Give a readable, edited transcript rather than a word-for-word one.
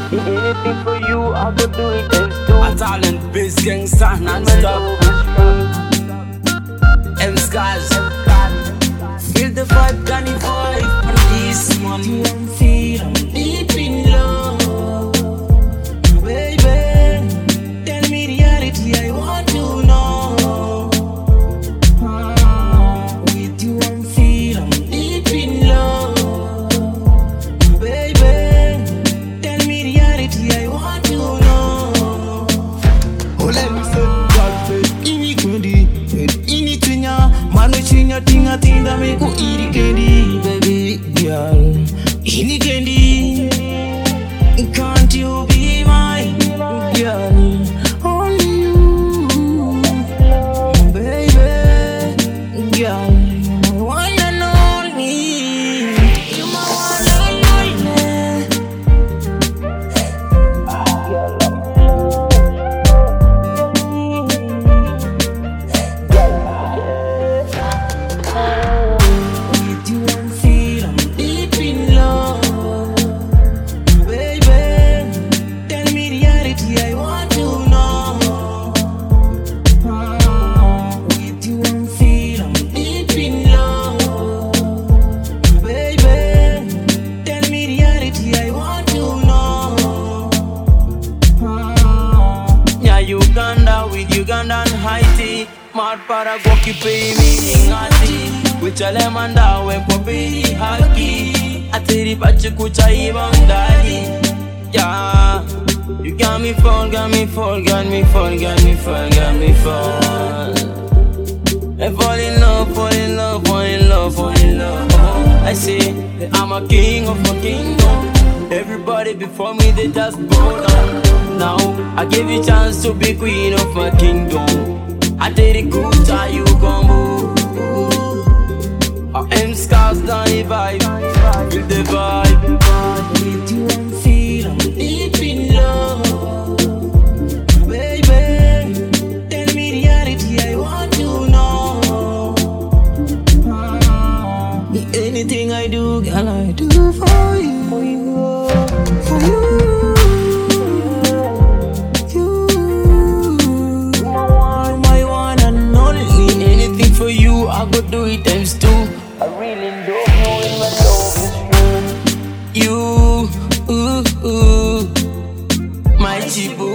Anything for you, I could do it times two. A talent based gangster non-stop. M Scars. Feel the vibe, can you vibe for this one? You don't feel I'm deep in love, baby. Tell me reality, I want to know. With you I'm feel I'm deep in love, baby. Tell me reality, I want to know. Oh, let me say, God, ini kundi, ini tunya, manu chinya tinga tinda me ku iri kendi, baby girl, ini kendi. Can't you be my girl? Only you, baby girl, one and only. You my one and only. With you I'm feel I'm deep in love, baby. Tell me reality, I want to know. With you I'm feel I'm deep in love, baby. Tell me reality, I want to know. Yeah, Uganda with Ugandan Haiti. Mad para goki pay me ingati. Wichale manda we kwa pay haki. Atiri bachi kucha ibang daddy. Yeah, you got me fall, got me fall, got me fall, got me fall, got me fall. I fall in love, fall in love, fall in love, fall in love. I say that I'm a king of a kingdom. Everybody before me they just bow down. Now I give you chance to be queen of my kingdom. I did it good, you gon' move. M Scars down the vibe, feel the vibe. With you I'm feel I'm deep in love, baby. Tell me reality, I want to know. Anything I do, girl, I do for you. For you. You my one and only. Anything for you, I could do it times two. I really don't know if my love is true. You, my chibu.